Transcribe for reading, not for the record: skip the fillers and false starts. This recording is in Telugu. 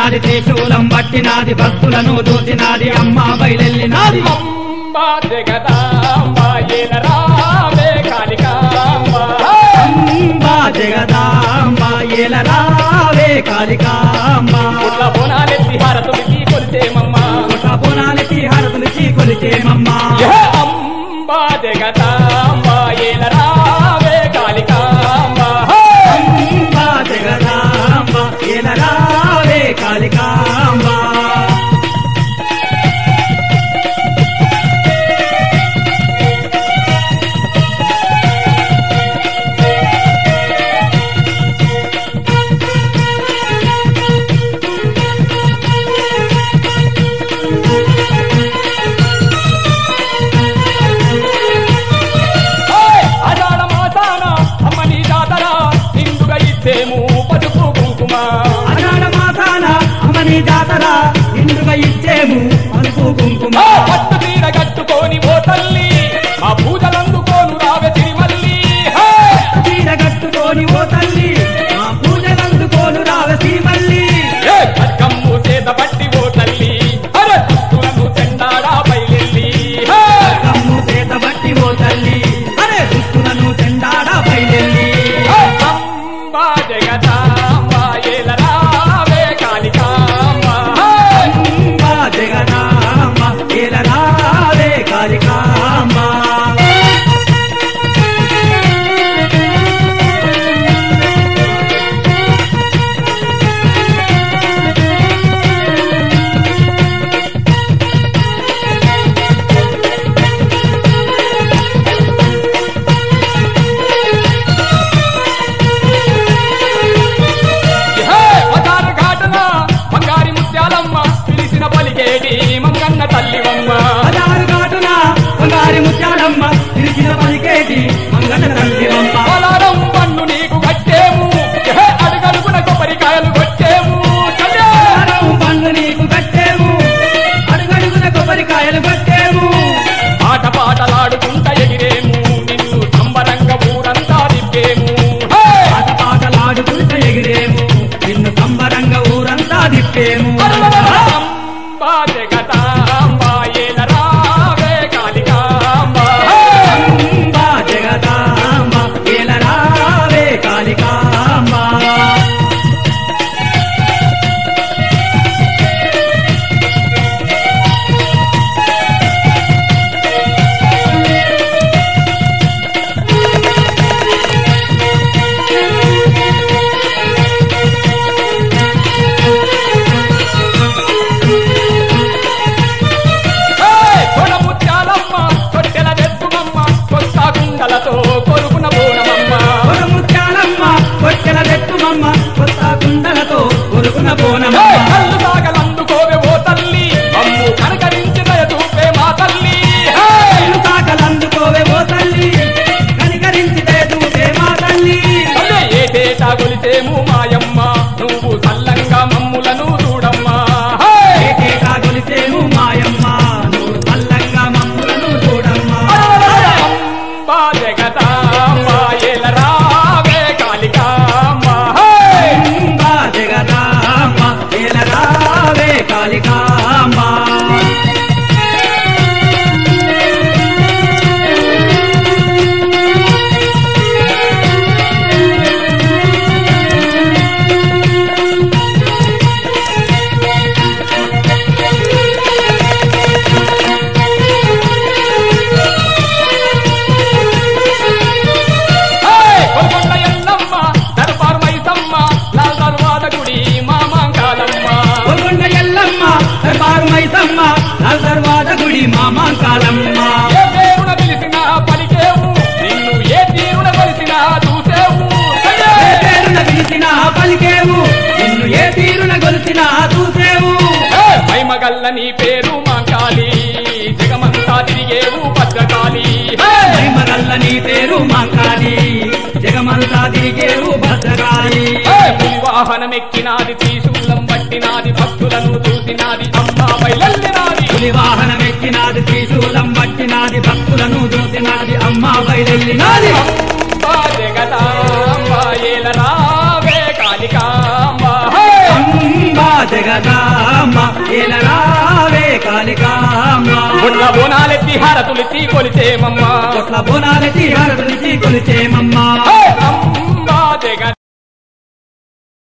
బట్టినాది త్రిశూలం బట్టినాది భక్తులను దూసినాది అమ్మ బయలెల్లినాది అంబా జగదాంబ ఏలరావే కాళికాంబ అంబా జగదాంబ ఏలరావే కాళికాంబ పుట్ల బోనాలెత్తి హారతులికి కొలిచేమమ్మ పుట్ల బోనాలెత్తి హారతులికి కొలిచేమమ్మ అంబా జగదాంబ ఏలరావే కాళికాంబ అంబా జగదాంబ ఏలరావే కాళికాంబ పసుపు కుంకుమ అనాడ మాసాన అమ్మని జాతర ఇందుగా ఇచ్చేము పసుపు కుంకుమ పట్టు తీర కట్టుకొని ఓ తల్లి మా పూజలందుకోను రావే తిరిమల్లి పట్టు తీర కట్టుకొని ఓ తల్లి మా పూజలందుకోను రావసి మల్లి కమ్ము చేత పట్టి ఓ తల్లి అరే దుస్తులను చెండాడా బయలెల్లి కమ్ము చేత బట్టి ఓ తల్లి అరే దుస్తులను చెండాడా బయలెల్లి అంబా జగదాంబ ఏలరావే కాళికాంబ అంబా జగదాంబ ఏలరావే కాళికాంబ పదారు ఘాటన బంగారి ముత్యాలమ్మ పిలిచిన పలికేటి మంగన్న తల్లివమ్మ పదారు ఘాటున బంగారి ముత్యాలమ్మ తిరిగిన పలికేటి మంగళ తల్లివమ్మ పలారం పన్ను నీకు కట్టేము అడుగడుగున కొబ్బరికాయలు కొట్టేము పలారం పండ్లు నీకు కట్టేము అడుగడుగున కొబ్బరికాయలు కొట్టేము ఆట పాటలాడుకుంట ఎగిరేము నిన్ను సంబరంగా ఊరంతా తిప్పేము ఆట పాటలాడుకుంటూ ఎగిరేము నిన్ను సంబరంగా ఊరంతా తిప్పేము అంబా జగదాంబ ఏలరావే కాళికాంబ అంబా జగదాంబ ఏలరావే కాళికాంబ కొన ముత్యాలమ్మ కొట్టెల తెత్తుమమ్మ కొత్త కుండలతో కొరుకున బోనమమ్మ కొన ముత్యాలమ్మ కొట్టెల తెట్టుమమ్మ కొత్త కుండలతో కొరుకున బోనమ్మ కళ్ళు సాగలందుకోవే ఓ తల్లి అమ్ము కనకరించి దయ చూపే మా తల్లి కళ్ళు సాకలందుకోవే ఓ తల్లి కనికరించి దయచూపే మా తల్లి ఏటేటా గొలిచేము మాయమ్మ నువ్వు సల్లంగా మమ్ములను చూడమ్మా ఏటేటా కొలిచేము మాయమ్మ నువ్వు చల్లంగా మమ్ములను చూడమ్మా అంబా జగదాంబ ఏలరావే కాళికాంబ అంబా జగదాంబ ఏలరావే కాళికాంబ కొరకొండ ఎల్లమ్మ దర్బార్ మైసమ్మ లాల్ దర్వాద గుడి మామాంకాలమ్మ గోల్కొండ ఎల్లమ్మ దర్బారు మైసమ్మ లాల్ దర్వాజ గుడి మామాంకాలమ్మ ఏ దేవుడ పిలిచినా పలికేవు నిన్ను ఏ తీరున కొలిసినా చూసేవు ఏ పేరున పిలిచినా పలికేవు నిన్ను ఏ తీరున గొలిచినా చూసేవు మైమగల్ల నీ పేరు మాంకాలి జగమంతా తిరిగేవు భద్రకాళి మహిమగల్ల నీ పేరు మాంకాళి జగమంతా తిరిగేవు భద్రకాళి పులి వాహనమెక్కినాది త్రిశూలం పట్టినాది భక్తులను చూసినాది అమ్మ బయలెల్లినాది పులి వాహనమెక్కినాది త్రిశూలం పట్టినాది భక్తులను చూసినాది అమ్మ బయలెల్లినాది అంబా జగదాంబ ఏలరావే కాళికాంబ అంబా జగ కాళికామ్మ ఏలరావే కాళికామ్మ బొట్ల బోనాలెత్తి హారతులిచ్చి కొలిచేమమ్మా కొట్ల బోనాలెత్తి హారతులిచ్చి కొలిచేమమ్మా